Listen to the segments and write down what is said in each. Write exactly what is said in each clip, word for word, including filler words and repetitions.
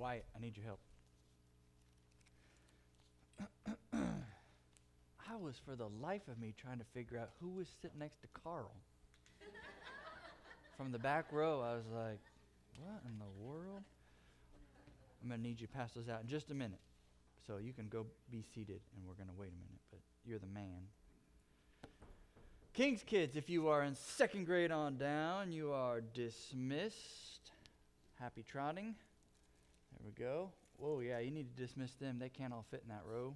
Wyatt, I need your help. I was, for the life of me, trying to figure out who was sitting next to Carl. From the back row, I was like, what in the world? I'm going to need you to pass those out in just a minute. So you can go be seated, and we're going to wait a minute, but you're the man. King's kids, if you are in second grade on down, you are dismissed. Happy trotting. There we go. Whoa, yeah, you need to dismiss them. They can't all fit in that row.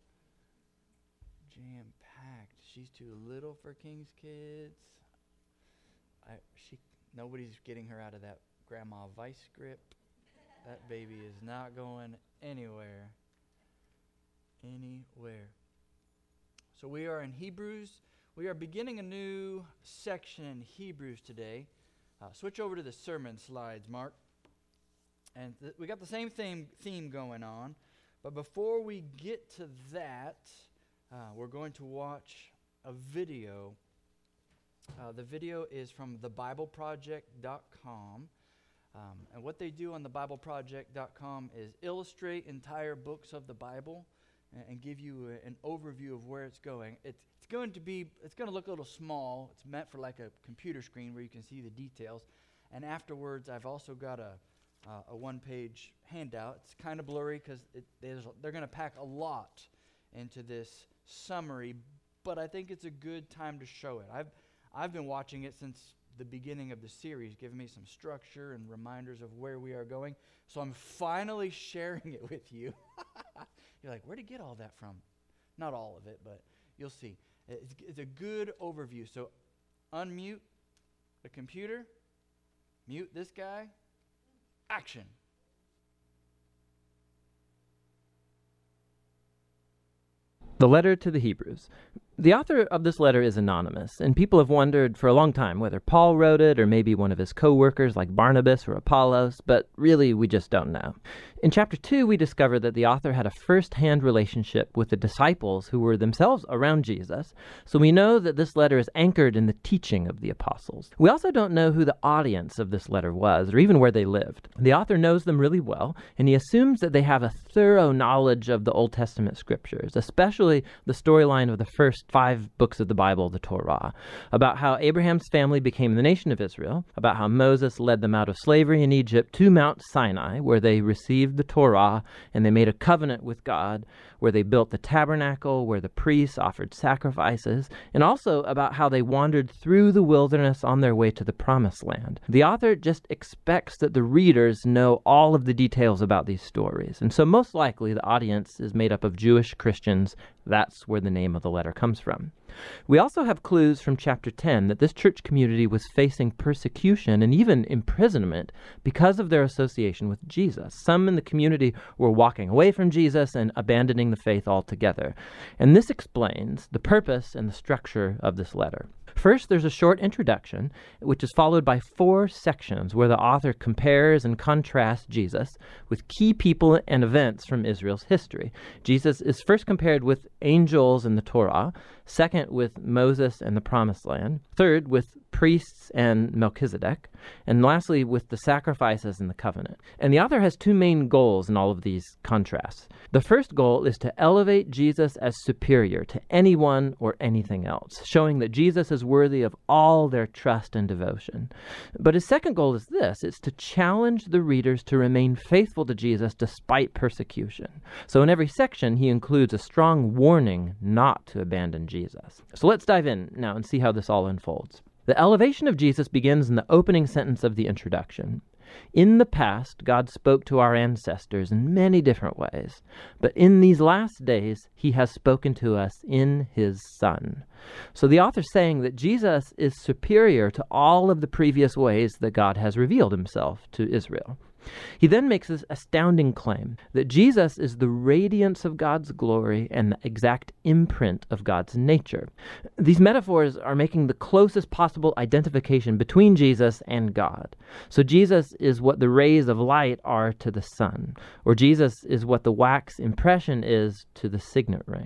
Jam-packed. She's too little for King's kids. I, she, nobody's getting her out of that grandma vice grip. That baby is not going anywhere. Anywhere. So we are in Hebrews. We are beginning a new section in Hebrews today. Uh, switch over to the sermon slides, Mark. And th- we got the same theme, theme going on. But before we get to that, uh, we're going to watch a video. Uh, the video is from the bible project dot com. Um, and what they do on the bible project dot com is illustrate entire books of the Bible and, and give you a, an overview of where it's going. It's, it's going to be, it's going to look a little small. It's meant for like a computer screen where you can see the details. And afterwards, I've also got a, uh, a one-page handout. It's kind of blurry because it, they're going to pack a lot into this summary, but I think it's a good time to show it. I've I've been watching it since the beginning of the series, giving me some structure and reminders of where we are going. So I'm finally sharing it with you. You're like, where'd you get all that from? Not all of it, but you'll see. It's, it's a good overview. So unmute the computer, mute this guy, action. The letter to the Hebrews. The author of this letter is anonymous, and people have wondered for a long time whether Paul wrote it or maybe one of his co-workers like Barnabas or Apollos, but really we just don't know. In chapter two, we discover that the author had a first-hand relationship with the disciples who were themselves around Jesus, so we know that this letter is anchored in the teaching of the apostles. We also don't know who the audience of this letter was, or even where they lived. The author knows them really well, and he assumes that they have a thorough knowledge of the Old Testament scriptures, especially the storyline of the first five books of the Bible, the Torah, about how Abraham's family became the nation of Israel, about how Moses led them out of slavery in Egypt to Mount Sinai, where they received the Torah and they made a covenant with God, where they built the tabernacle, where the priests offered sacrifices, and also about how they wandered through the wilderness on their way to the promised land. The author just expects that the readers know all of the details about these stories, and so most likely the audience is made up of Jewish Christians. That's where the name of the letter comes from. We also have clues from chapter ten that this church community was facing persecution and even imprisonment because of their association with Jesus. Some in the community were walking away from Jesus and abandoning the faith altogether. And this explains the purpose and the structure of this letter. First, there's a short introduction, which is followed by four sections where the author compares and contrasts Jesus with key people and events from Israel's history. Jesus is first compared with angels in the Torah, second with Moses and the Promised Land, third with priests and Melchizedek, and lastly with the sacrifices in the covenant. And the author has two main goals in all of these contrasts. The first goal is to elevate Jesus as superior to anyone or anything else, showing that Jesus is worthy of all their trust and devotion. But his second goal is this: it's to challenge the readers to remain faithful to Jesus despite persecution. So in every section, he includes a strong warning not to abandon Jesus. So let's dive in now and see how this all unfolds. The elevation of Jesus begins in the opening sentence of the introduction. In the past, God spoke to our ancestors in many different ways, but in these last days, he has spoken to us in his Son. So the author's saying that Jesus is superior to all of the previous ways that God has revealed himself to Israel. He then makes this astounding claim that Jesus is the radiance of God's glory and the exact imprint of God's nature. These metaphors are making the closest possible identification between Jesus and God. So Jesus is what the rays of light are to the sun, or Jesus is what the wax impression is to the signet ring.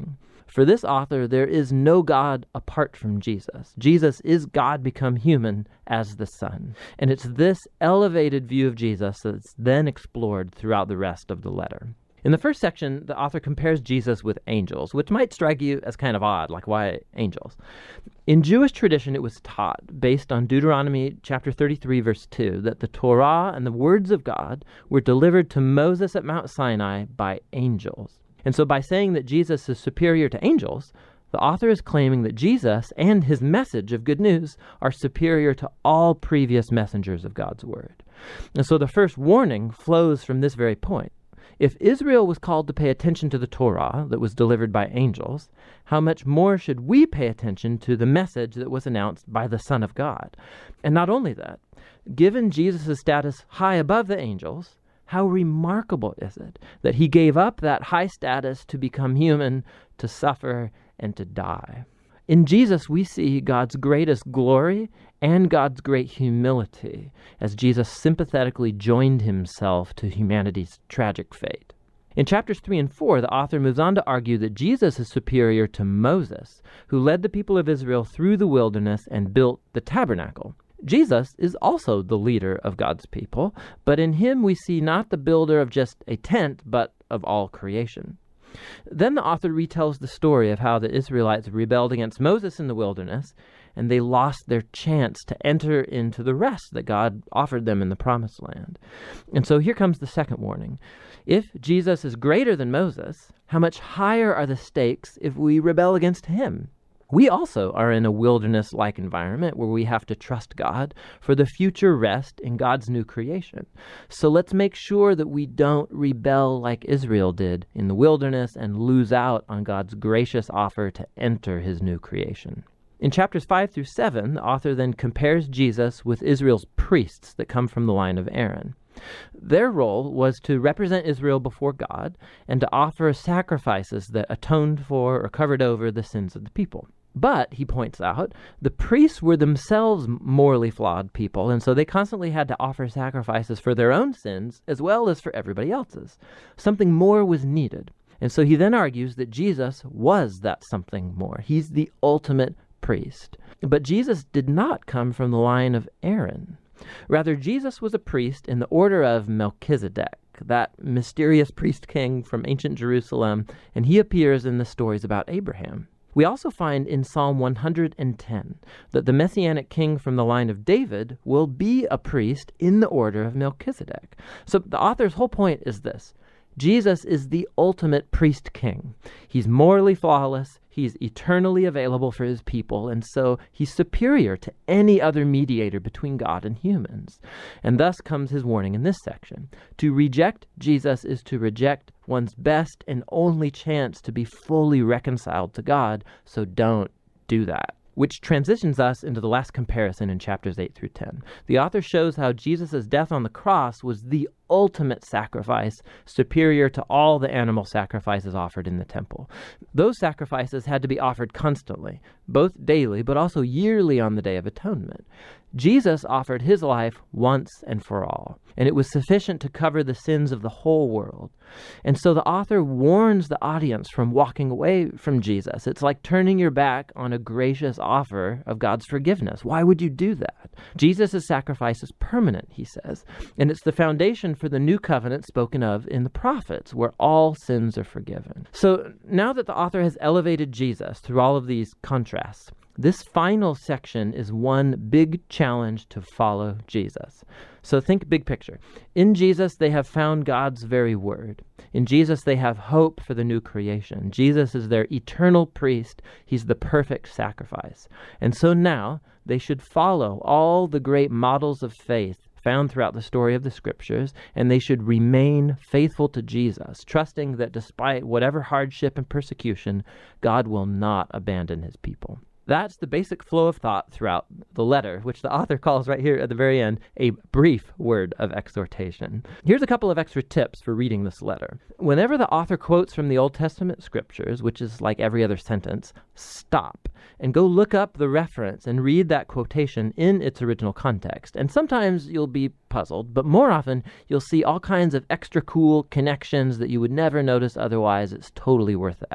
For this author, there is no God apart from Jesus. Jesus is God become human as the Son. And it's this elevated view of Jesus that's then explored throughout the rest of the letter. In the first section, the author compares Jesus with angels, which might strike you as kind of odd, like why angels? In Jewish tradition, it was taught, based on Deuteronomy chapter thirty-three, verse two, that the Torah and the words of God were delivered to Moses at Mount Sinai by angels. And so by saying that Jesus is superior to angels, the author is claiming that Jesus and his message of good news are superior to all previous messengers of God's word. And so the first warning flows from this very point. If Israel was called to pay attention to the Torah that was delivered by angels, how much more should we pay attention to the message that was announced by the Son of God? And not only that, given Jesus' status high above the angels, how remarkable is it that he gave up that high status to become human, to suffer, and to die? In Jesus, we see God's greatest glory and God's great humility as Jesus sympathetically joined himself to humanity's tragic fate. In chapters three and four, the author moves on to argue that Jesus is superior to Moses, who led the people of Israel through the wilderness and built the tabernacle. Jesus is also the leader of God's people, but in him we see not the builder of just a tent, but of all creation. Then the author retells the story of how the Israelites rebelled against Moses in the wilderness, and they lost their chance to enter into the rest that God offered them in the promised land. And so here comes the second warning. If Jesus is greater than Moses, how much higher are the stakes if we rebel against him? We also are in a wilderness-like environment where we have to trust God for the future rest in God's new creation. So let's make sure that we don't rebel like Israel did in the wilderness and lose out on God's gracious offer to enter his new creation. In chapters five through seven, the author then compares Jesus with Israel's priests that come from the line of Aaron. Their role was to represent Israel before God and to offer sacrifices that atoned for or covered over the sins of the people. But, he points out, the priests were themselves morally flawed people, and so they constantly had to offer sacrifices for their own sins as well as for everybody else's. Something more was needed. And so he then argues that Jesus was that something more. He's the ultimate priest. But Jesus did not come from the line of Aaron. Rather, Jesus was a priest in the order of Melchizedek, that mysterious priest king from ancient Jerusalem, and he appears in the stories about Abraham. We also find in Psalm one hundred ten that the Messianic king from the line of David will be a priest in the order of Melchizedek. So the author's whole point is this. Jesus is the ultimate priest king. He's morally flawless, he's eternally available for his people, and so he's superior to any other mediator between God and humans. And thus comes his warning in this section. To reject Jesus is to reject one's best and only chance to be fully reconciled to God, so don't do that. Which transitions us into the last comparison in chapters eight through ten. The author shows how Jesus' death on the cross was the ultimate sacrifice, superior to all the animal sacrifices offered in the temple. Those sacrifices had to be offered constantly, both daily, but also yearly on the Day of Atonement. Jesus offered his life once and for all, and it was sufficient to cover the sins of the whole world. And so the author warns the audience from walking away from Jesus. It's like turning your back on a gracious offer of God's forgiveness. Why would you do that? Jesus' sacrifice is permanent, he says, and it's the foundation for the new covenant spoken of in the prophets, where all sins are forgiven. So now that the author has elevated Jesus through all of these contrasts, this final section is one big challenge to follow Jesus. So think big picture. In Jesus, they have found God's very word. In Jesus, they have hope for the new creation. Jesus is their eternal priest. He's the perfect sacrifice. And so now they should follow all the great models of faith found throughout the story of the scriptures, and they should remain faithful to Jesus, trusting that despite whatever hardship and persecution, God will not abandon his people. That's the basic flow of thought throughout the letter, which the author calls right here at the very end a brief word of exhortation. Here's a couple of extra tips for reading this letter. Whenever the author quotes from the Old Testament scriptures, which is like every other sentence, stop and go look up the reference and read that quotation in its original context. And sometimes you'll be puzzled, but more often you'll see all kinds of extra cool connections that you would never notice otherwise. It's totally worth the effort.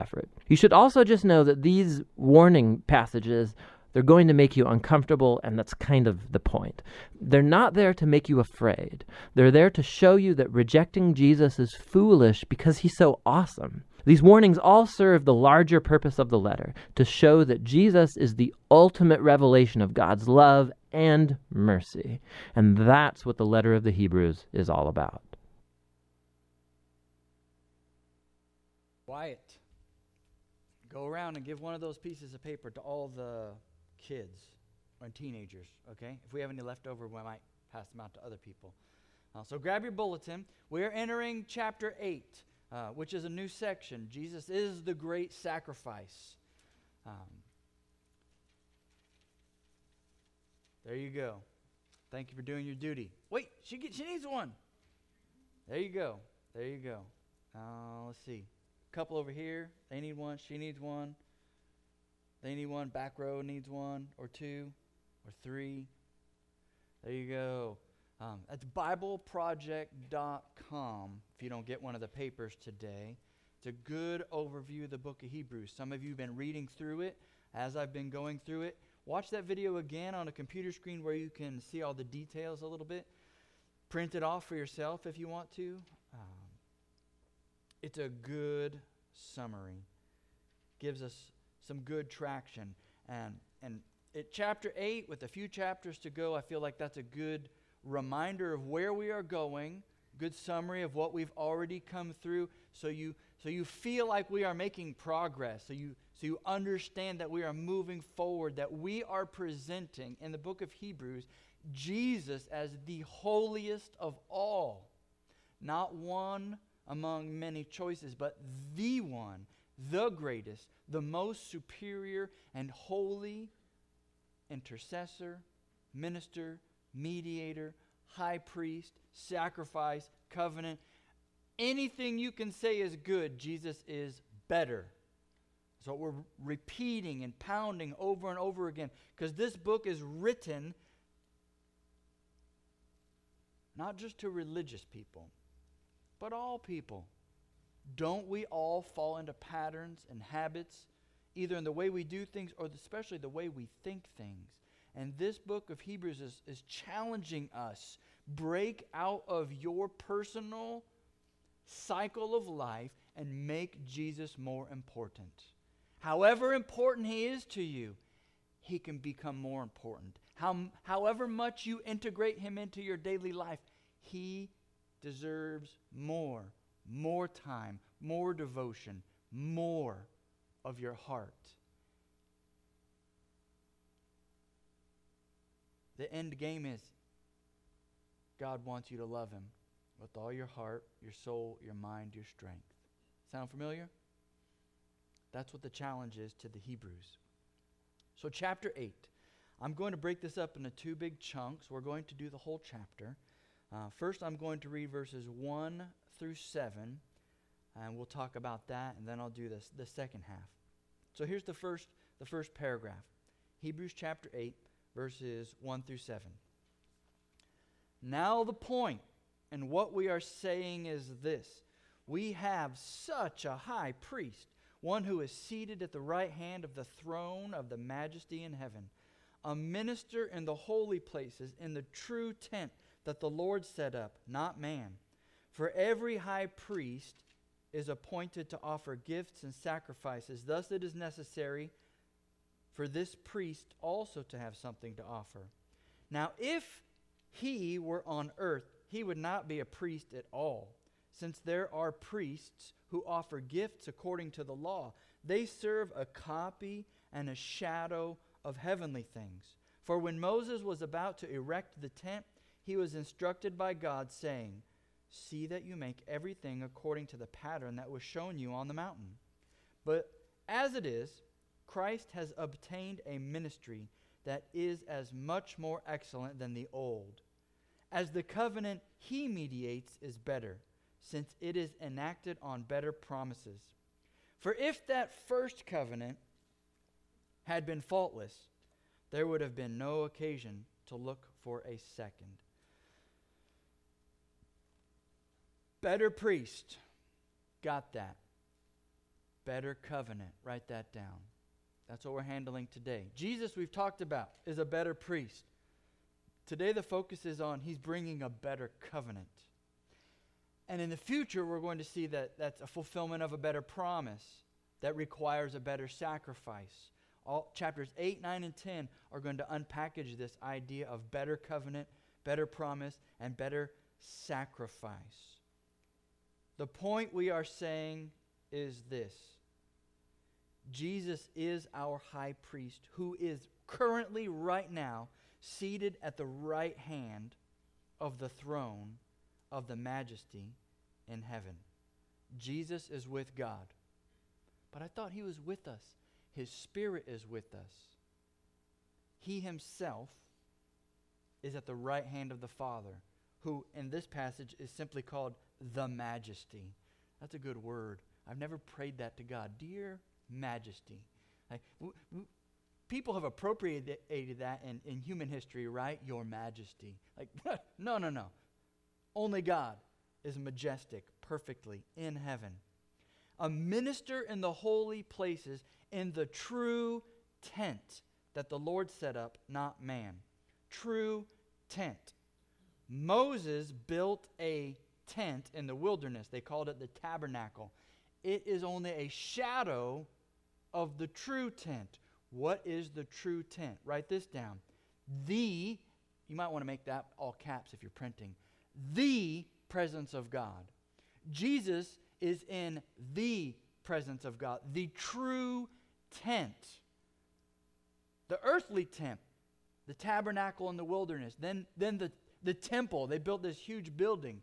You should also just know that these warning passages, they're going to make you uncomfortable, and that's kind of the point. They're not there to make you afraid. They're there to show you that rejecting Jesus is foolish because he's so awesome. These warnings all serve the larger purpose of the letter, to show that Jesus is the ultimate revelation of God's love and mercy. And that's what the letter of the Hebrews is all about. Quiet. Go around and give one of those pieces of paper to all the kids and teenagers, okay? If we have any left over, we might pass them out to other people. Uh, so grab your bulletin. We're entering chapter eight, uh, which is a new section. Jesus is the great sacrifice. Um, there you go. Thank you for doing your duty. Wait, she get, she needs one. There you go. There you go. Uh, let's see. Couple over here, they need one, she needs one, they need one, back row needs one, or two, or three. There you go. Um, that's bible project dot com if you don't get one of the papers today. It's a good overview of the book of Hebrews. Some of you have been reading through it as I've been going through it. Watch that video again on a computer screen where you can see all the details a little bit. Print it off for yourself if you want to. Um, It's a good summary. Gives us some good traction. And and at chapter eight, with a few chapters to go, I feel like that's a good reminder of where we are going. Good summary of what we've already come through. So you so you feel like we are making progress. So you so you understand that we are moving forward, that we are presenting in the book of Hebrews Jesus as the holiest of all. Not one among many choices, but the one, the greatest, the most superior and holy intercessor, minister, mediator, high priest, sacrifice, covenant. Anything you can say is good, Jesus is better. So we're repeating and pounding over and over again, because this book is written not just to religious people, but all people. Don't we all fall into patterns and habits, either in the way we do things or especially the way we think things? And this book of Hebrews is, is challenging us. Break out of your personal cycle of life and make Jesus more important. However important he is to you, he can become more important. How, however much you integrate him into your daily life, he deserves more, more time, more devotion, more of your heart. The end game is God wants you to love him with all your heart, your soul, your mind, your strength. Sound familiar? That's what the challenge is to the Hebrews. So chapter eight. I'm going to break this up into two big chunks. We're going to do the whole chapter. Uh, first, I'm going to read verses one through seven, and we'll talk about that, and then I'll do this the second half. So here's the first the first paragraph. Hebrews chapter eight, verses one through seven. Now the point, and what we are saying is this: we have such a high priest, one who is seated at the right hand of the throne of the majesty in heaven, a minister in the holy places, in the true tent that the Lord set up, not man. For every high priest is appointed to offer gifts and sacrifices. Thus it is necessary for this priest also to have something to offer. Now if he were on earth, he would not be a priest at all, since there are priests who offer gifts according to the law. They serve a copy and a shadow of heavenly things. For when Moses was about to erect the tent, he was instructed by God, saying, "See that you make everything according to the pattern that was shown you on the mountain." But as it is, Christ has obtained a ministry that is as much more excellent than the old, as the covenant he mediates is better, since it is enacted on better promises. For if that first covenant had been faultless, there would have been no occasion to look for a second. Better priest. Got that. Better covenant. Write that down. That's what we're handling today. Jesus, we've talked about, is a better priest. Today the focus is on he's bringing a better covenant. And in the future, we're going to see that that's a fulfillment of a better promise that requires a better sacrifice. All chapters eight, nine, and ten are going to unpackage this idea of better covenant, better promise, and better sacrifice. The point we are saying is this. Jesus is our high priest who is currently, right now, seated at the right hand of the throne of the majesty in heaven. Jesus is with God. But I thought he was with us. His Spirit is with us. He himself is at the right hand of the Father, who in this passage is simply called the Majesty. That's a good word. I've never prayed that to God. Dear Majesty. Like, w- w- people have appropriated that in, in human history, right? Your Majesty. Like, no, no, no. Only God is majestic perfectly in heaven. A minister in the holy places in the true tent that the Lord set up, not man. True tent. Moses built a tent in the wilderness. They called it the tabernacle. It is only a shadow of the true tent. What is the true tent? Write this down. The, you might want to make that all caps if you're printing, the presence of God. Jesus is in the presence of God, the true tent. The earthly tent, the tabernacle in the wilderness, then, then the, the temple. They built this huge building.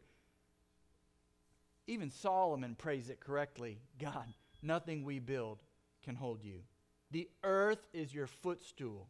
Even Solomon prays it correctly. God, nothing we build can hold you. The earth is your footstool.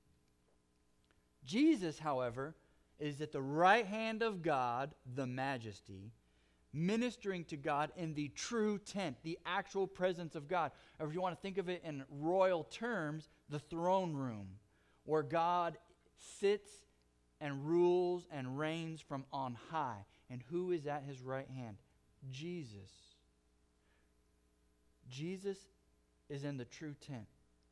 Jesus, however, is at the right hand of God, the Majesty, ministering to God in the true tent, the actual presence of God. Or if you want to think of it in royal terms, the throne room, where God sits and rules and reigns from on high. And who is at his right hand? Jesus. Jesus is in the true tent.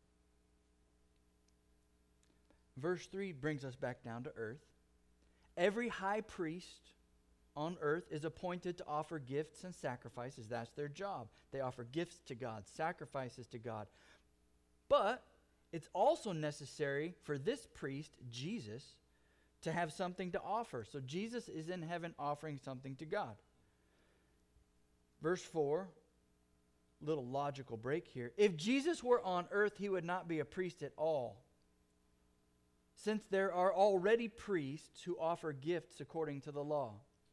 Verse three brings us back down to earth. Every high priest on earth is appointed to offer gifts and sacrifices. That's their job. They offer gifts to God, sacrifices to God. But it's also necessary for this priest, Jesus, to have something to offer. So Jesus is in heaven offering something to God. Verse four, little logical break here. If Jesus were on earth, he would not be a priest at all, since there are already priests who offer gifts according to the law.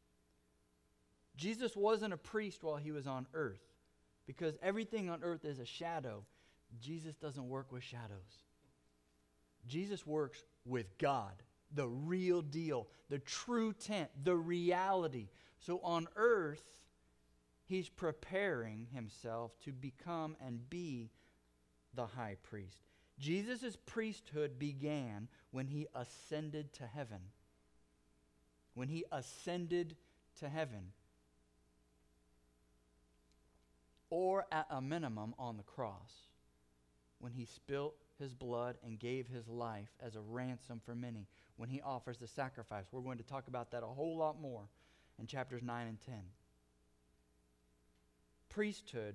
Jesus wasn't a priest while he was on earth, because everything on earth is a shadow. Jesus doesn't work with shadows. Jesus works with God, the real deal, the true tent, the reality. So on earth, he's preparing himself to become and be the high priest. Jesus' priesthood began when he ascended to heaven. When he ascended to heaven. Or at a minimum on the cross, when he spilt his blood and gave his life as a ransom for many, when he offers the sacrifice. We're going to talk about that a whole lot more in chapters nine and ten. Priesthood.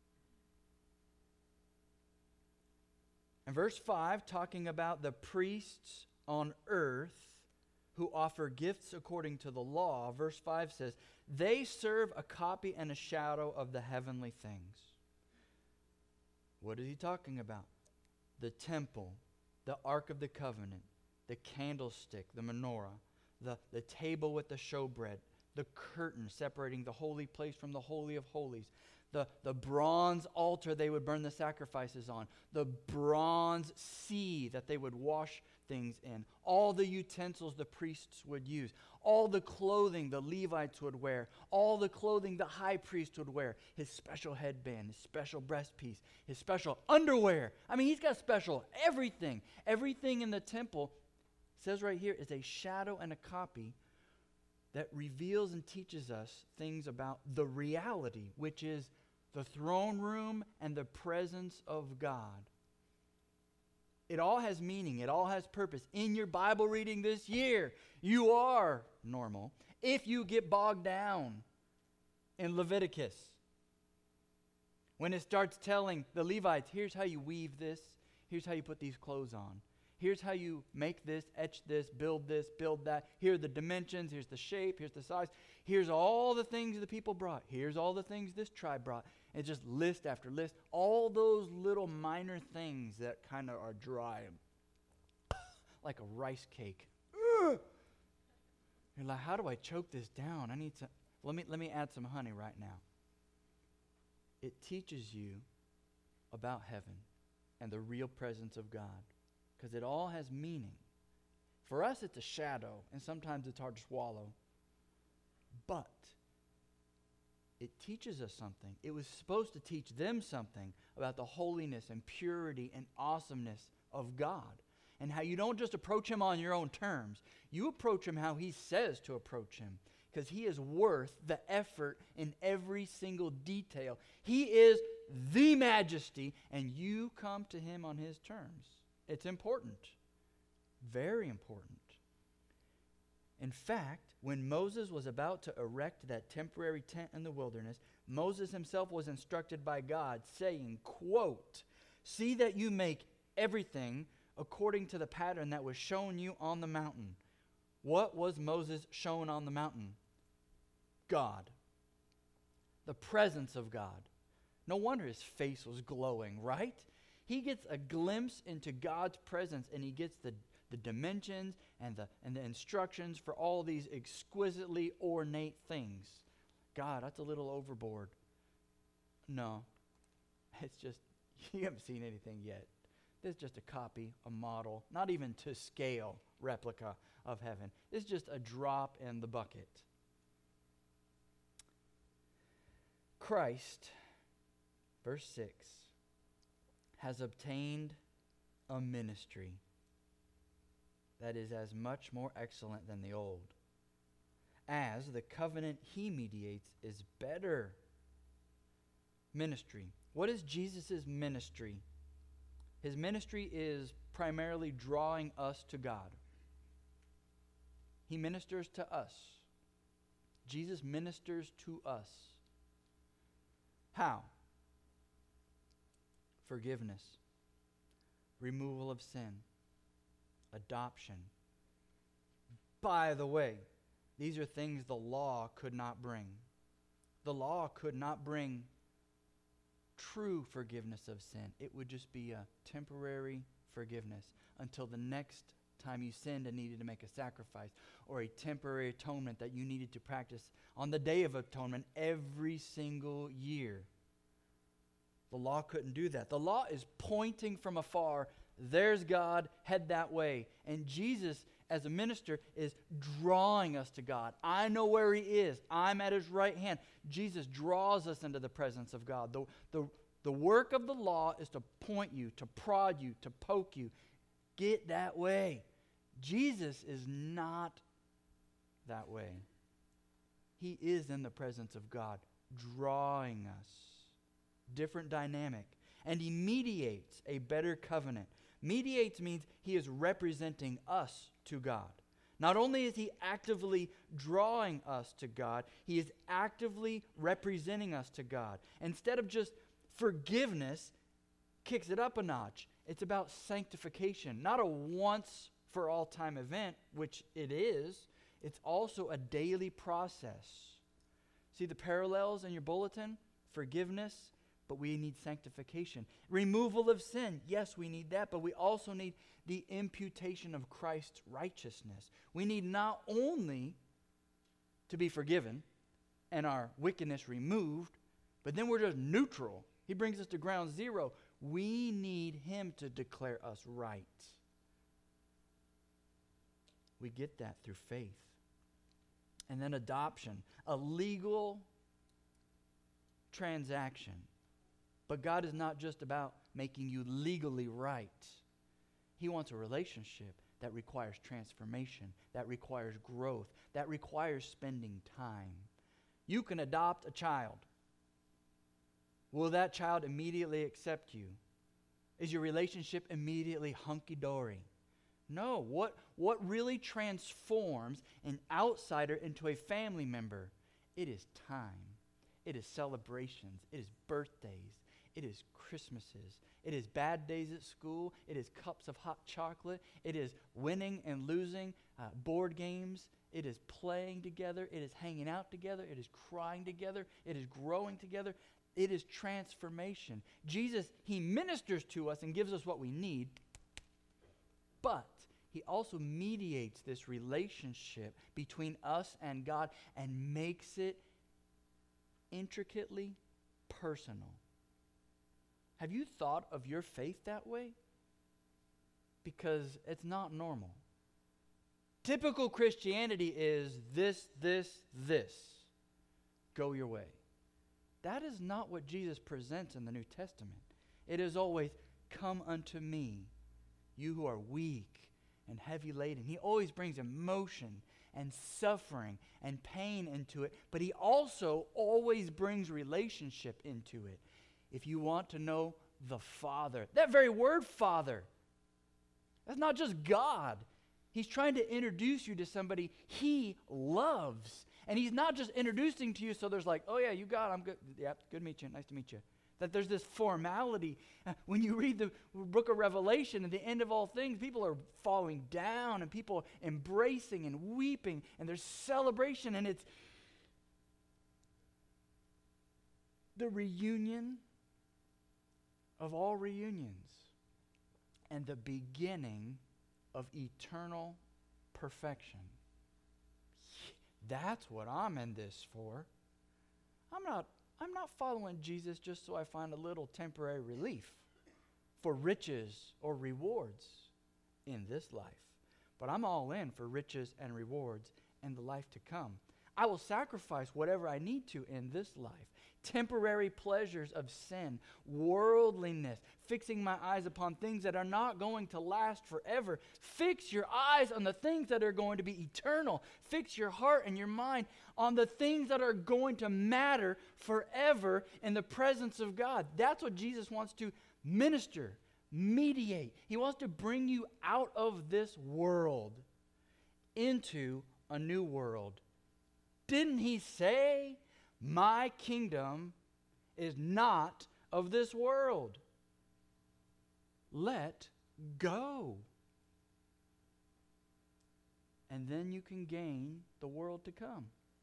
In verse five, talking about the priests on earth who offer gifts according to the law, verse five says, they serve a copy and a shadow of the heavenly things. What is he talking about? The temple, the Ark of the Covenant, the candlestick, the menorah, the, the table with the showbread, the curtain separating the holy place from the Holy of Holies, the, the bronze altar they would burn the sacrifices on, the bronze sea that they would wash things in, all the utensils the priests would use, all the clothing the Levites would wear, all the clothing the high priest would wear, his special headband, his special breastpiece, his special underwear. I mean, he's got special everything. Everything in the temple, says right here, is a shadow and a copy that reveals and teaches us things about the reality, which is the throne room and the presence of God. It all has meaning. It all has purpose. In your Bible reading this year, you are normal. If you get bogged down in Leviticus, when it starts telling the Levites, here's how you weave this, here's how you put these clothes on, here's how you make this, etch this, build this, build that, here are the dimensions, here's the shape, here's the size, here's all the things the people brought, here's all the things this tribe brought. And just list after list, all those little minor things that kind of are dry, like a rice cake. Ugh. You're like, how do I choke this down? I need to, let me, let me add some honey right now. It teaches you about heaven and the real presence of God, because it all has meaning. For us, it's a shadow, and sometimes it's hard to swallow. But it teaches us something. It was supposed to teach them something about the holiness and purity and awesomeness of God, and how you don't just approach him on your own terms. You approach him how he says to approach him, because he is worth the effort in every single detail. He is the majesty, and you come to him on his terms. It's important. Very important. In fact, when Moses was about to erect that temporary tent in the wilderness, Moses himself was instructed by God, saying, quote, "See that you make everything according to the pattern that was shown you on the mountain." What was Moses shown on the mountain? God. The presence of God. No wonder his face was glowing, right? He gets a glimpse into God's presence, and he gets the the dimensions and the and the instructions for all these exquisitely ornate things. God, that's a little overboard. No, it's just, you haven't seen anything yet. This is just a copy, a model, not even to scale replica of heaven. This is just a drop in the bucket. Christ, verse six, has obtained a ministry that is as much more excellent than the old, as the covenant he mediates is better. Ministry. What is Jesus' ministry? His ministry is primarily drawing us to God. He ministers to us. Jesus ministers to us. How? Forgiveness, removal of sin, adoption. By the way, these are things the law could not bring. The law could not bring true forgiveness of sin. It would just be a temporary forgiveness until the next time you sinned and needed to make a sacrifice, or a temporary atonement that you needed to practice on the Day of Atonement every single year. The law couldn't do that. The law is pointing from afar. There's God, head that way. And Jesus, as a minister, is drawing us to God. I know where he is. I'm at his right hand. Jesus draws us into the presence of God. The, the, the work of the law is to point you, to prod you, to poke you. Get that way. Jesus is not that way. He is in the presence of God, drawing us. Different dynamic. And he mediates a better covenant. Mediates means he is representing us to God. Not only is he actively drawing us to God, he is actively representing us to God. Instead of just forgiveness, kicks it up a notch. It's about sanctification, not a once for all time event, which it is. It's also a daily process. See the parallels in your bulletin? Forgiveness, but we need sanctification. Removal of sin, yes, we need that, but we also need the imputation of Christ's righteousness. We need not only to be forgiven and our wickedness removed, but then we're just neutral. He brings us to ground zero. We need him to declare us right. We get that through faith. And then adoption, a legal transaction. But God is not just about making you legally right. He wants a relationship that requires transformation, that requires growth, that requires spending time. You can adopt a child. Will that child immediately accept you? Is your relationship immediately hunky-dory? No. What, what really transforms an outsider into a family member? It is time. It is celebrations. It is birthdays. It is Christmases. It is bad days at school. It is cups of hot chocolate. It is winning and losing, uh, board games. It is playing together. It is hanging out together. It is crying together. It is growing together. It is transformation. Jesus, he ministers to us and gives us what we need, but he also mediates this relationship between us and God and makes it intricately personal. Have you thought of your faith that way? Because it's not normal. Typical Christianity is this, this, this. Go your way. That is not what Jesus presents in the New Testament. It is always, come unto me, you who are weak and heavy laden. He always brings emotion and suffering and pain into it, but he also always brings relationship into it. If you want to know the Father, that very word Father, that's not just God. He's trying to introduce you to somebody he loves. And he's not just introducing to you so there's like, oh yeah, you got it, I'm good. Yeah, good to meet you, nice to meet you. That there's this formality. Uh, when you read the book of Revelation, at the end of all things, people are falling down and people embracing and weeping and there's celebration, and it's the reunion of all reunions and the beginning of eternal perfection. That's what I'm in this for. I'm not I'm not following Jesus just so I find a little temporary relief for riches or rewards in this life. But I'm all in for riches and rewards in the life to come. I will sacrifice whatever I need to in this life. Temporary pleasures of sin, worldliness, fixing my eyes upon things that are not going to last forever. Fix your eyes on the things that are going to be eternal. Fix your heart and your mind on the things that are going to matter forever in the presence of God. That's what Jesus wants to minister, mediate. He wants to bring you out of this world into a new world. Didn't he say, my kingdom is not of this world? Let go. And then you can gain the world to come.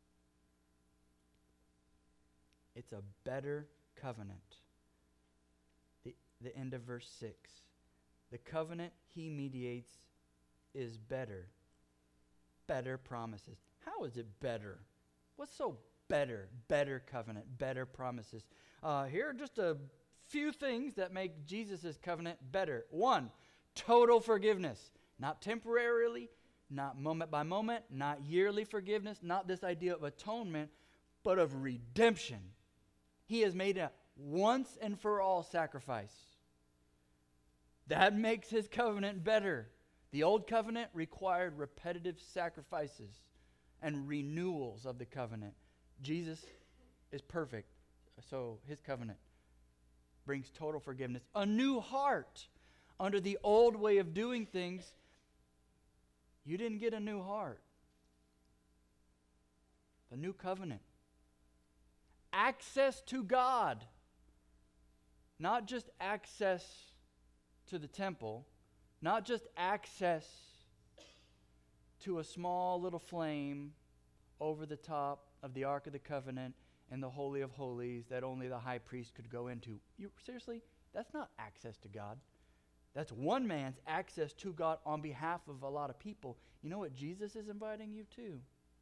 It's a better covenant. The, the end of verse six. The covenant he mediates is better. Better promises. How is it better? What's so better? Better covenant, better promises. Uh, here are just a few things that make Jesus' covenant better. One, total forgiveness. Not temporarily, not moment by moment, not yearly forgiveness, not this idea of atonement, but of redemption. He has made a once and for all sacrifice. That makes his covenant better. The old covenant required repetitive sacrifices and renewals of the covenant. Jesus is perfect, so his covenant brings total forgiveness. A new heart. Under the old way of doing things, you didn't get a new heart. The new covenant. Access to God. Not just access to the temple, not just access to a small little flame over the top of the Ark of the Covenant and the Holy of Holies that only the high priest could go into. You seriously? That's not access to God. That's one man's access to God on behalf of a lot of people. You know what Jesus is inviting you to?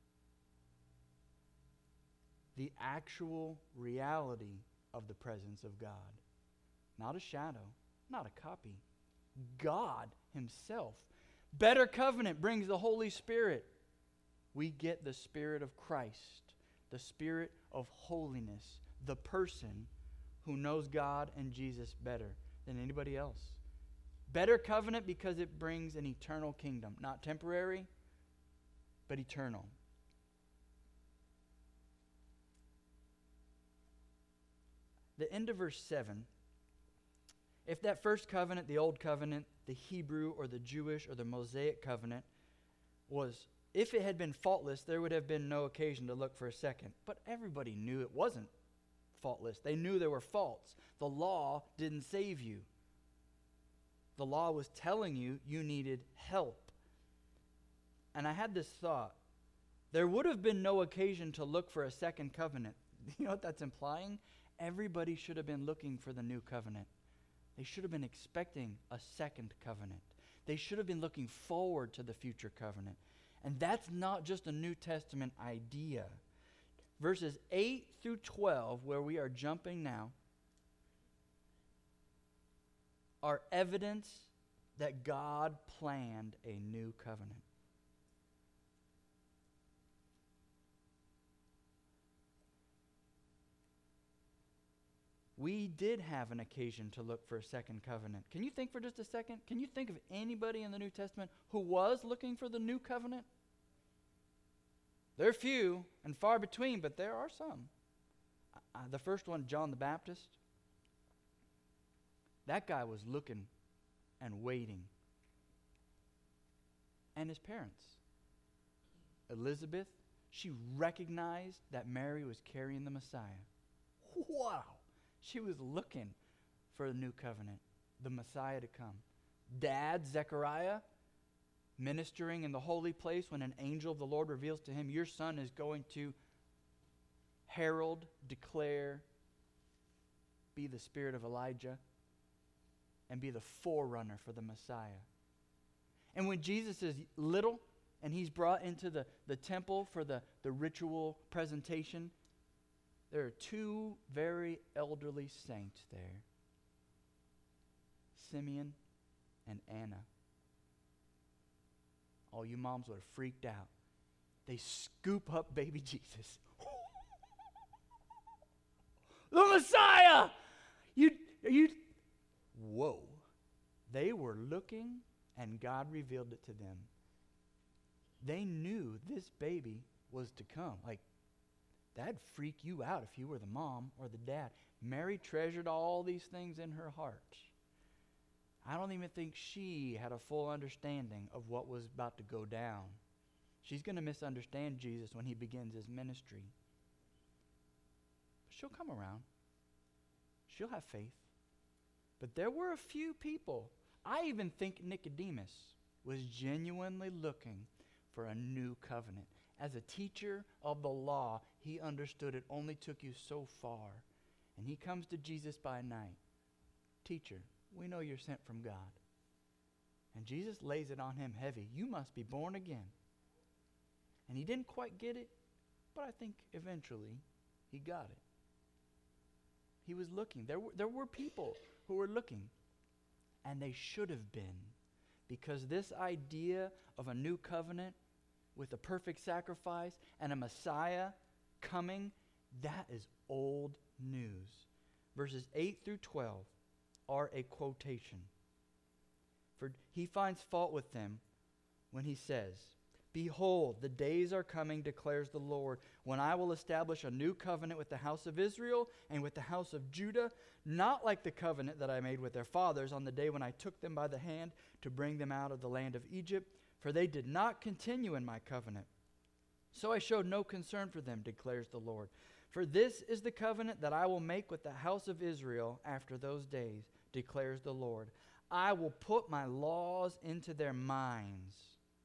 The actual reality of the presence of God. Not a shadow, not a copy. God himself. Better covenant brings the Holy Spirit. We get the Spirit of Christ, the Spirit of holiness, the person who knows God and Jesus better than anybody else. Better covenant because it brings an eternal kingdom. Not temporary, but eternal. the end of verse seven, if that first covenant, the old covenant, the Hebrew or the Jewish or the Mosaic covenant was, if it had been faultless, there would have been no occasion to look for a second. But everybody knew it wasn't faultless. They knew there were faults. The law didn't save you. The law was telling you you needed help. And I had this thought. There would have been no occasion to look for a second covenant. You know what that's implying? Everybody should have been looking for the new covenant. They should have been expecting a second covenant. They should have been looking forward to the future covenant. And that's not just a New Testament idea. Verses eight through twelve, where we are jumping now, are evidence that God planned a new covenant. We did have an occasion to look for a second covenant. Can you think for just a second? Can you think of anybody in the New Testament who was looking for the new covenant? They're few and far between, but there are some. Uh, the first one, John the Baptist. That guy was looking and waiting. And his parents. Elizabeth, she recognized that Mary was carrying the Messiah. Wow! She was looking for a new covenant, the Messiah to come. Dad, Zechariah, ministering in the holy place when an angel of the Lord reveals to him, your son is going to herald, declare, be the spirit of Elijah, and be the forerunner for the Messiah. And when Jesus is little and he's brought into the, the temple for the, the ritual presentation, there are two very elderly saints there, Simeon and Anna. All you moms would have freaked out. They scoop up baby Jesus. The Messiah! You, you, whoa. They were looking and God revealed it to them. They knew this baby was to come. Like, that'd freak you out if you were the mom or the dad. Mary treasured all these things in her heart. I don't even think she had a full understanding of what was about to go down. She's going to misunderstand Jesus when he begins his ministry. But she'll come around. She'll have faith. But there were a few people. I even think Nicodemus was genuinely looking for a new covenant. As a teacher of the law, he understood it only took you so far. And he comes to Jesus by night. Teacher, we know you're sent from God. And Jesus lays it on him heavy. You must be born again. And he didn't quite get it, but I think eventually he got it. He was looking. There were, there were people who were looking. And they should have been. Because this idea of a new covenant with a perfect sacrifice and a Messiah coming, that is old news. Verses eight through twelve are a quotation. For he finds fault with them when he says, behold, the days are coming, declares the Lord, when I will establish a new covenant with the house of Israel and with the house of Judah, not like the covenant that I made with their fathers on the day when I took them by the hand to bring them out of the land of Egypt, for they did not continue in my covenant. So I showed no concern for them, declares the Lord. For this is the covenant that I will make with the house of Israel after those days, declares the Lord. I will put my laws into their minds,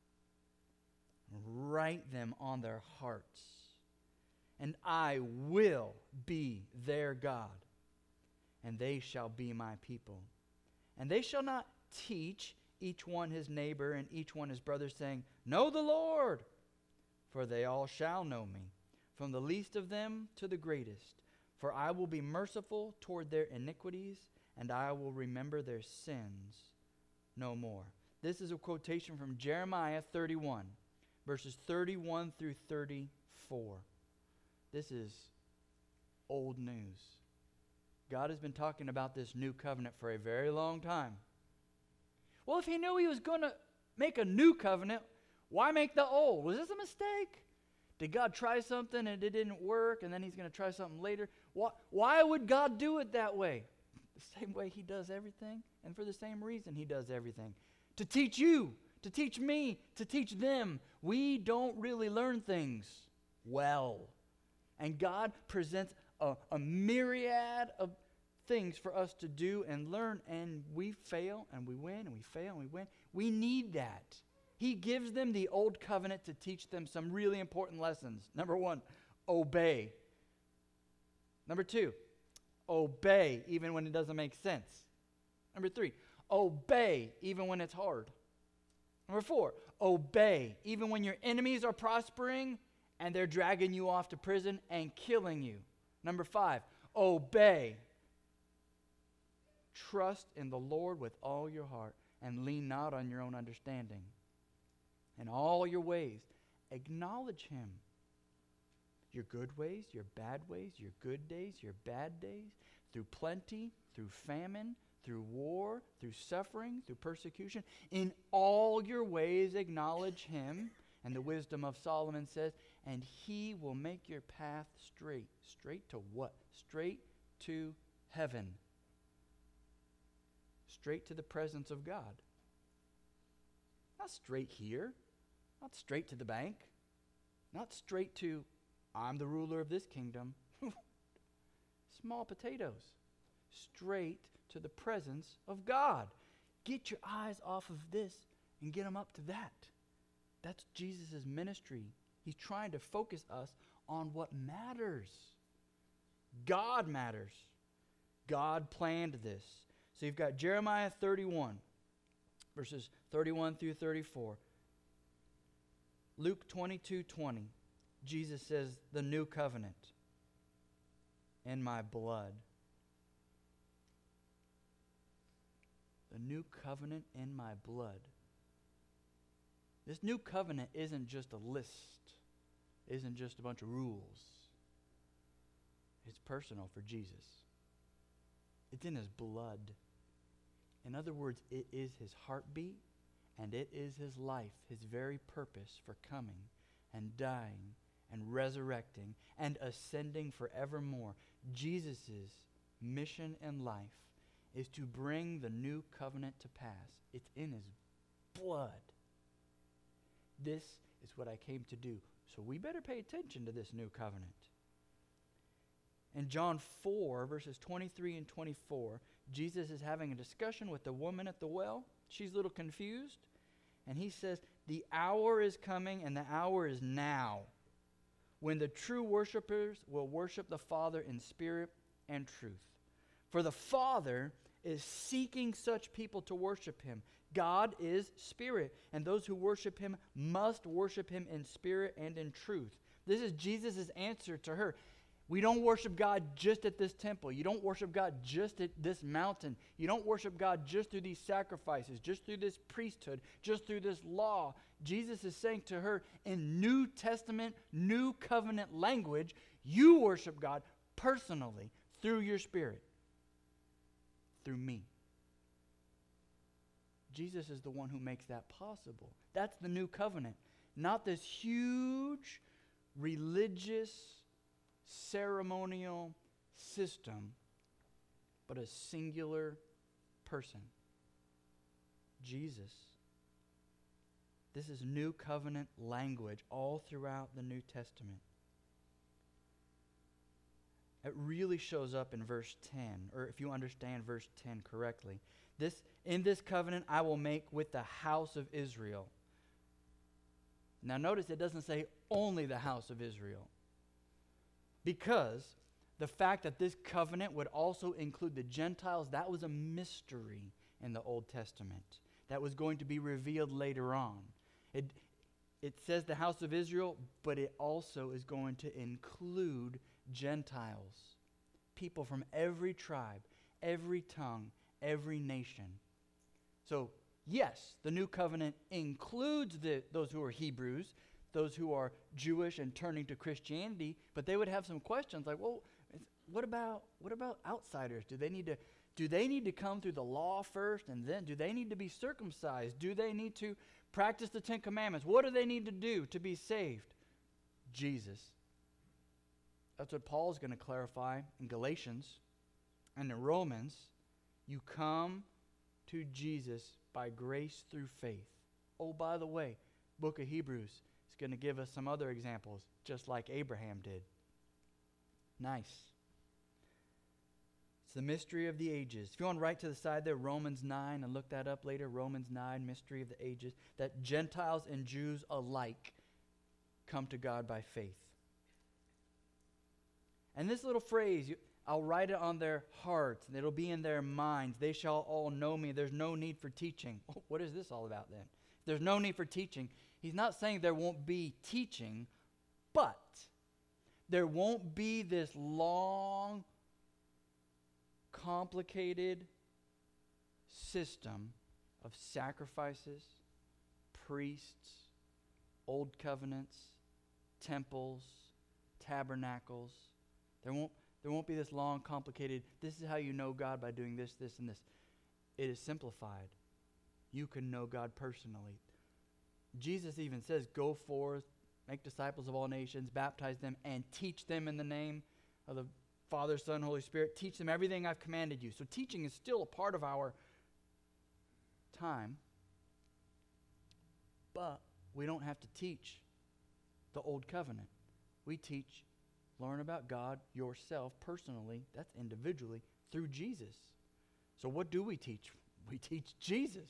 write them on their hearts, and I will be their God, and they shall be my people. And they shall not teach each one his neighbor and each one his brother, saying, know the Lord, for they all shall know me, from the least of them to the greatest. For I will be merciful toward their iniquities, and I will remember their sins no more. This is a quotation from Jeremiah thirty-one, verses thirty-one through thirty-four. This is old news. God has been talking about this new covenant for a very long time. Well, if he knew he was going to make a new covenant, why make the old? Was this a mistake? Did God try something and it didn't work, and then he's going to try something later? Why, why would God do it that way? The same way he does everything, and for the same reason he does everything. To teach you, to teach me, to teach them. We don't really learn things well. And God presents a, a myriad of things for us to do and learn, and we fail, and we win, and we fail, and we win. We need that. He gives them the old covenant to teach them some really important lessons. Number one, obey. Number two, obey even when it doesn't make sense. Number three, obey even when it's hard. Number four, obey even when your enemies are prospering and they're dragging you off to prison and killing you. Number five, obey. Trust in the Lord with all your heart and lean not on your own understanding. In all your ways, acknowledge him. Your good ways, your bad ways, your good days, your bad days, through plenty, through famine, through war, through suffering, through persecution. In all your ways, acknowledge him. And the wisdom of Solomon says, and he will make your path straight. Straight to what? Straight to heaven. Straight to the presence of God. Not straight here. Not straight to the bank. Not straight to, I'm the ruler of this kingdom. Small potatoes. Straight to the presence of God. Get your eyes off of this and get them up to that. That's Jesus' ministry. He's trying to focus us on what matters. God matters. God planned this. So you've got Jeremiah thirty-one, verses thirty-one through thirty-four. Luke twenty-two twenty, Jesus says, the new covenant in my blood. The new covenant in my blood. This new covenant isn't just a list, isn't just a bunch of rules. It's personal for Jesus. It's in his blood. In other words, it is his heartbeat, and it is his life, his very purpose for coming and dying and resurrecting and ascending forevermore. Jesus' mission in life is to bring the new covenant to pass. It's in his blood. This is what I came to do. So we better pay attention to this new covenant. In John four, verses twenty-three and twenty-four, Jesus is having a discussion with the woman at the well. She's a little confused. And he says, the hour is coming and the hour is now when the true worshipers will worship the Father in spirit and truth. For the Father is seeking such people to worship him. God is spirit, and those who worship him must worship him in spirit and in truth. This is Jesus' answer to her. We don't worship God just at this temple. You don't worship God just at this mountain. You don't worship God just through these sacrifices, just through this priesthood, just through this law. Jesus is saying to her in New Testament, New Covenant language, you worship God personally through your spirit, through me. Jesus is the one who makes that possible. That's the new covenant. Not this huge religious ceremonial system, but a singular person. Jesus. This is new covenant language all throughout the New Testament. It really shows up in verse ten, or if you understand verse ten correctly. This, in this covenant I will make with the house of Israel. Now notice it doesn't say only the house of Israel. Because the fact that this covenant would also include the Gentiles, that was a mystery in the Old Testament that was going to be revealed later on. It, it says the house of Israel, but it also is going to include Gentiles, people from every tribe, every tongue, every nation. So, yes, the new covenant includes the, those who are Hebrews, those who are Jewish and turning to Christianity, but they would have some questions like, well, what about what about outsiders? Do they need to do they need to come through the law first, and then do they need to be circumcised? Do they need to practice the Ten Commandments? What do they need to do to be saved? Jesus. That's what Paul's going to clarify in Galatians and in Romans. You come to Jesus by grace through faith. Oh, by the way, book of Hebrews is going to give us some other examples, just like Abraham did. Nice. It's the mystery of the ages. If you want to write to the side there, Romans nine, and look that up later, Romans nine, mystery of the ages, that Gentiles and Jews alike come to God by faith. And this little phrase, I'll write it on their hearts, and it'll be in their minds. They shall all know me. There's no need for teaching. Oh, what is this all about then? There's no need for teaching. He's not saying there won't be teaching, but there won't be this long, complicated system of sacrifices, priests, old covenants, temples, tabernacles. There won't, there won't be this long, complicated, this is how you know God by doing this, this, and this. It is simplified. You can know God personally. Jesus even says, go forth, make disciples of all nations, baptize them, and teach them in the name of the Father, Son, Holy Spirit. Teach them everything I've commanded you. So teaching is still a part of our time. But we don't have to teach the old covenant. We teach, learn about God yourself personally, that's individually, through Jesus. So what do we teach? We teach Jesus.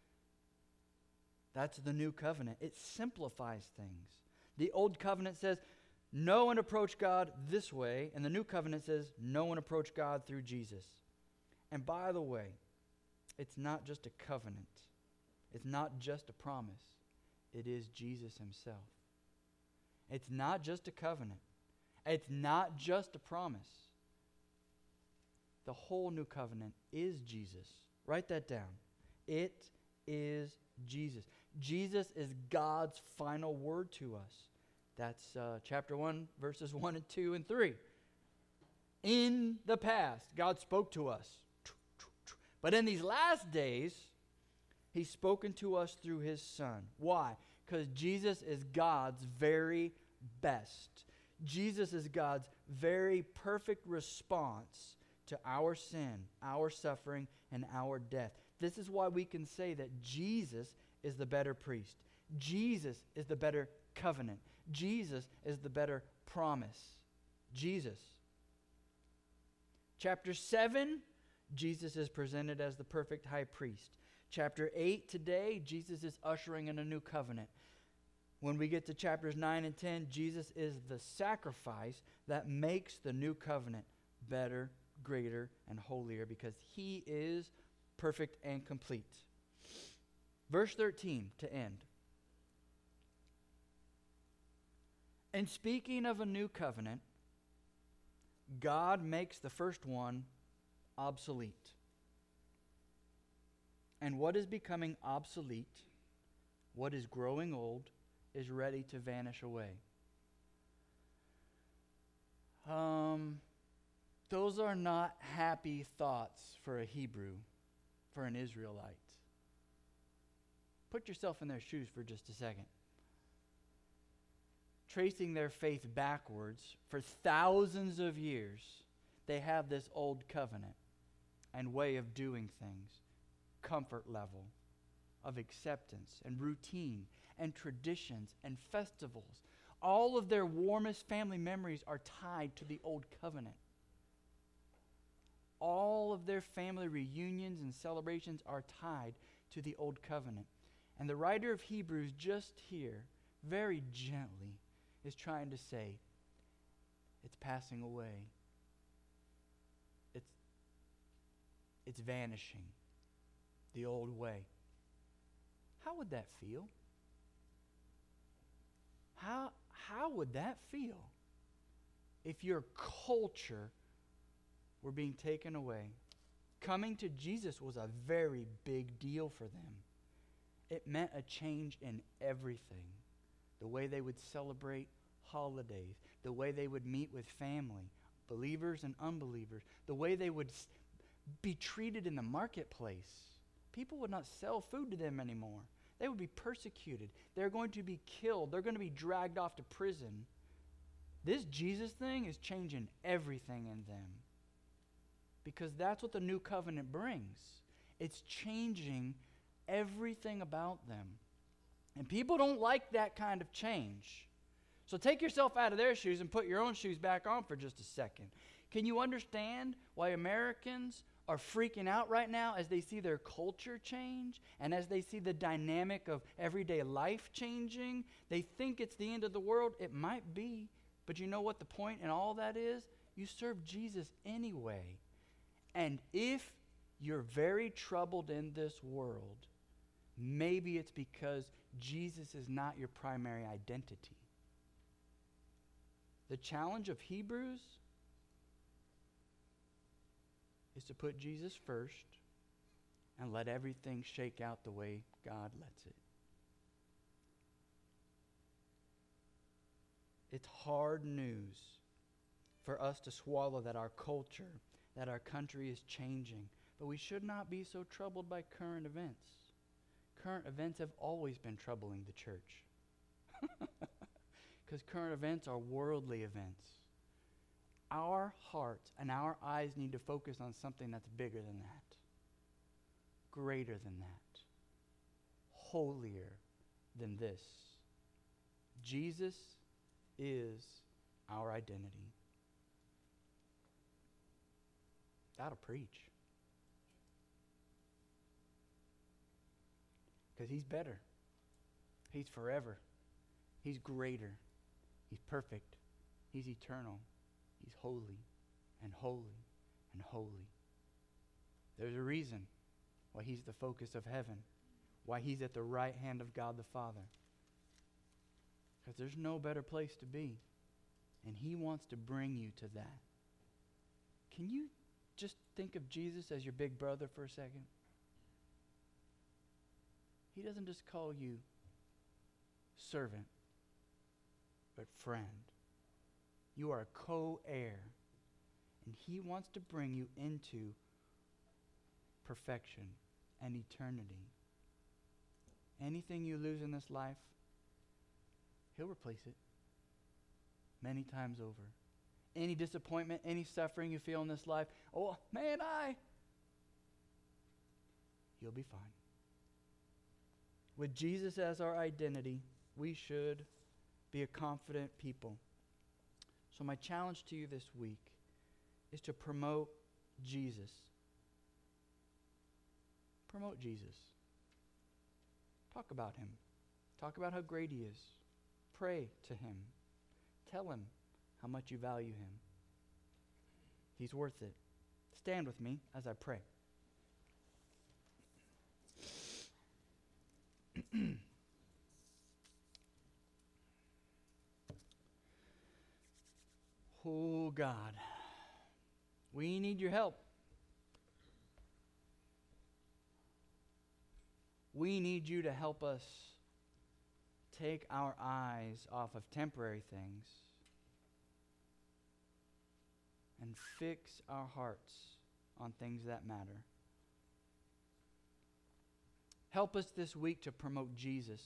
That's the new covenant. It simplifies things. The old covenant says, no one approach God this way, and the new covenant says, no one approach God through Jesus. And by the way, it's not just a covenant. It's not just a promise. It is Jesus himself. It's not just a covenant. It's not just a promise. The whole new covenant is Jesus. Write that down. It is Jesus. Jesus is God's final word to us. That's uh, chapter one, verses one and two and three. In the past, God spoke to us. But in these last days, he's spoken to us through his Son. Why? Because Jesus is God's very best. Jesus is God's very perfect response to our sin, our suffering, and our death. This is why we can say that Jesus is the better priest. Jesus is the better covenant. Jesus is the better promise. Jesus. Chapter seven, Jesus is presented as the perfect high priest. Chapter eight today, Jesus is ushering in a new covenant. When we get to chapters nine and ten, Jesus is the sacrifice that makes the new covenant better, greater, and holier because he is perfect and complete. Verse thirteen to end. And speaking of a new covenant, God makes the first one obsolete. And what is becoming obsolete, what is growing old, is ready to vanish away. Um, those are not happy thoughts for a Hebrew, for an Israelite. Put yourself in their shoes for just a second. Tracing their faith backwards for thousands of years, they have this old covenant and way of doing things, comfort level of acceptance and routine and traditions and festivals. All of their warmest family memories are tied to the old covenant. All of their family reunions and celebrations are tied to the old covenant. And the writer of Hebrews just here, very gently, is trying to say, it's passing away. It's, it's vanishing. The old way. How would that feel? How, how would that feel if your culture were being taken away? Coming to Jesus was a very big deal for them. It meant a change in everything. The way they would celebrate holidays, the way they would meet with family, believers and unbelievers, the way they would be treated in the marketplace. People would not sell food to them anymore. They would be persecuted. They're going to be killed. They're going to be dragged off to prison This Jesus thing is changing everything in them. Because that's what the new covenant brings. It's changing everything about them. And people don't like that kind of change. So take yourself out of their shoes and put your own shoes back on for just a second. Can you understand why Americans are freaking out right now as they see their culture change and as they see the dynamic of everyday life changing? They think it's the end of the world. It might be. But you know what the point in all that is? You serve Jesus anyway. And if you're very troubled in this world, maybe it's because Jesus is not your primary identity. The challenge of Hebrews is to put Jesus first and let everything shake out the way God lets it. It's hard news for us to swallow that our culture, that our country is changing. But we should not be so troubled by current events. Current events have always been troubling the church. Because current events are worldly events. Our hearts and our eyes need to focus on something that's bigger than that, greater than that, holier than this. Jesus is our identity. That'll preach. Because he's better. He's forever. He's greater. He's perfect. He's eternal. He's holy and holy and holy. There's a reason why he's the focus of heaven, why he's at the right hand of God the Father. Because there's no better place to be. And he wants to bring you to that. Can you just think of Jesus as your big brother for a second? He doesn't just call you servant, but friend. You are a co-heir. And he wants to bring you into perfection and eternity. Anything you lose in this life, he'll replace it many times over. Any disappointment, any suffering you feel in this life, oh, man, I, you'll be fine. With Jesus as our identity, we should be a confident people. So my challenge to you this week is to promote Jesus. Promote Jesus. Talk about him. Talk about how great he is. Pray to him. Tell him how much you value him. He's worth it. Stand with me as I pray. Oh, God, we need your help. We need you to help us take our eyes off of temporary things and fix our hearts on things that matter. Help us this week to promote Jesus.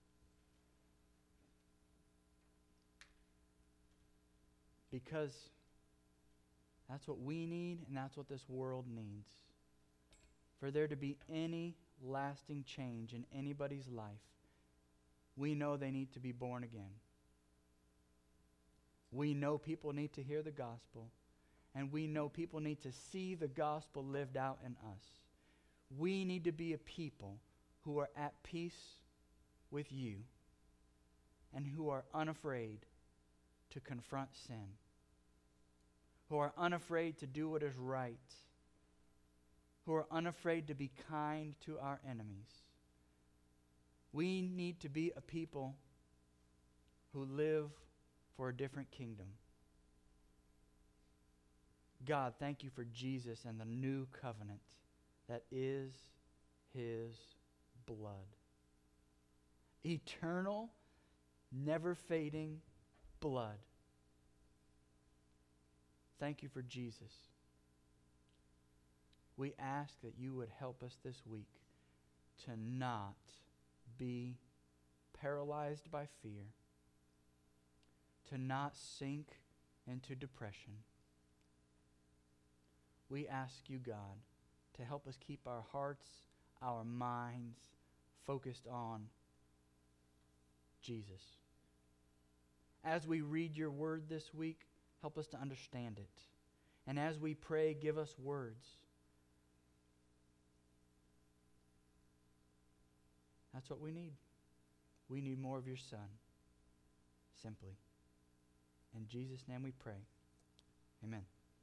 Because that's what we need and that's what this world needs. For there to be any lasting change in anybody's life, we know they need to be born again. We know people need to hear the gospel, and we know people need to see the gospel lived out in us. We need to be a people who are at peace with you and who are unafraid to confront sin, who are unafraid to do what is right, who are unafraid to be kind to our enemies. We need to be a people who live for a different kingdom. God, thank you for Jesus and the new covenant that is his blood. Eternal, never fading blood. Thank you for Jesus. We ask that you would help us this week to not be paralyzed by fear, to not sink into depression. We ask you, God, to help us keep our hearts, our minds focused on Jesus. As we read your word this week, help us to understand it. And as we pray, give us words. That's what we need. We need more of your Son. Simply. In Jesus' name we pray. Amen.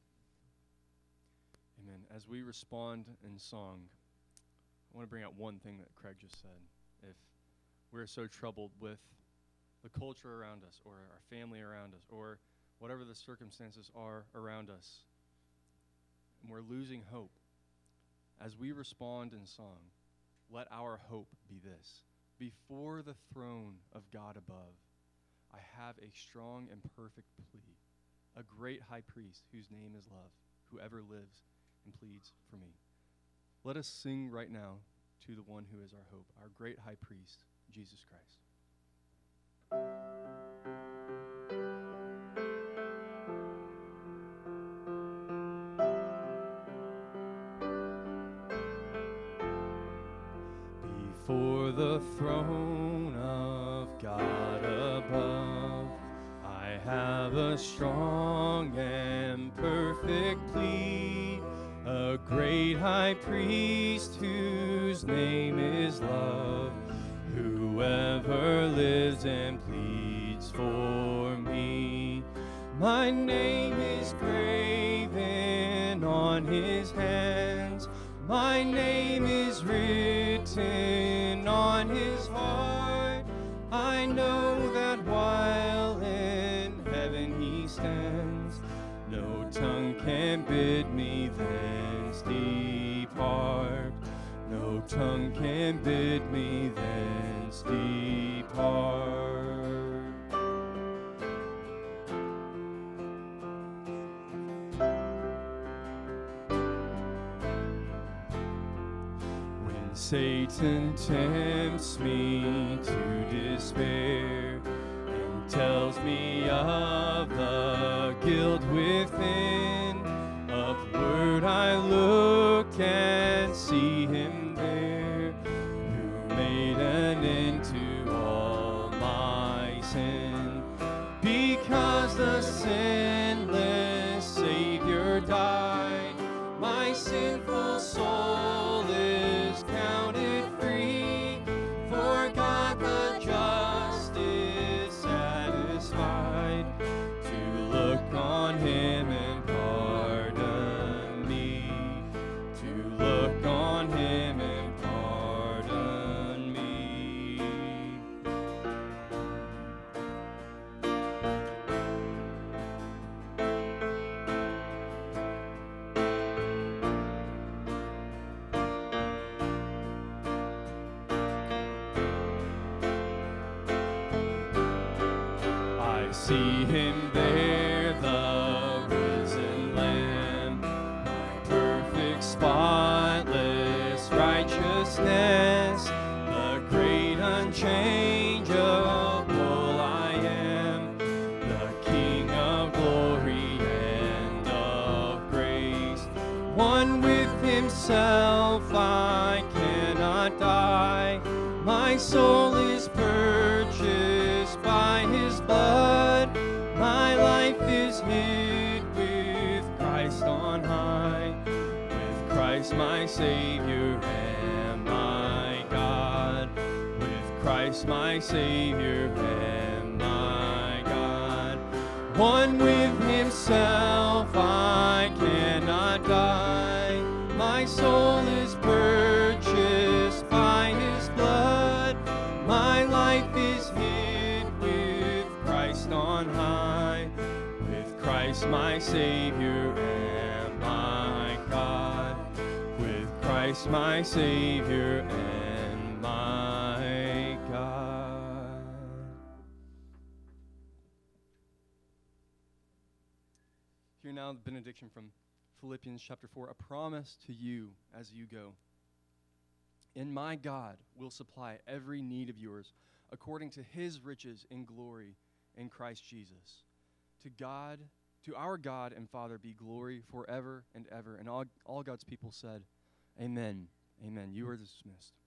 Amen. As we respond in song, I want to bring out one thing that Craig just said. If we're so troubled with the culture around us, or our family around us, or whatever the circumstances are around us, and we're losing hope, as we respond in song, let our hope be this: before the throne of God above, I have a strong and perfect plea, a great high priest whose name is love, who ever lives and pleads for me. Let us sing right now to the one who is our hope, our great high priest, Jesus Christ. Before the throne of God above, I have a strong and perfect plea, a great high priest whose name is love, whoever lives and pleads for me. My name is graven on his hands, my name is written on his heart. I know that while in heaven he stands, no tongue can bid me thence depart. No tongue can bid me thence depart. When Satan tempts me to despair and tells me of the guilt within, upward I look and see him there, who made an end to all my sin. Because the sinless Savior died, my sinful soul is counted free, for God the just is satisfied to look on him and pardon me, to look on him and pardon me. I see him there, the risen Lamb, my perfect, spotless righteousness, the great unchangeable I am, the King of glory and of grace. One with himself I cannot die, my soul is purchased by his blood, my life is hid with Christ on high, with Christ my Savior and my God, with Christ my Savior and my God. One with himself I cannot die, my soul is purchased by his blood, my life is hid with Christ on high, with Christ my Savior and my God, with Christ my Savior and my God. Hear now the benediction from Philippians chapter four, a promise to you as you go. And my God will supply every need of yours according to his riches in glory in Christ Jesus. To God, to our God and Father be glory forever and ever. And all, all God's people said, amen. Amen. You are dismissed.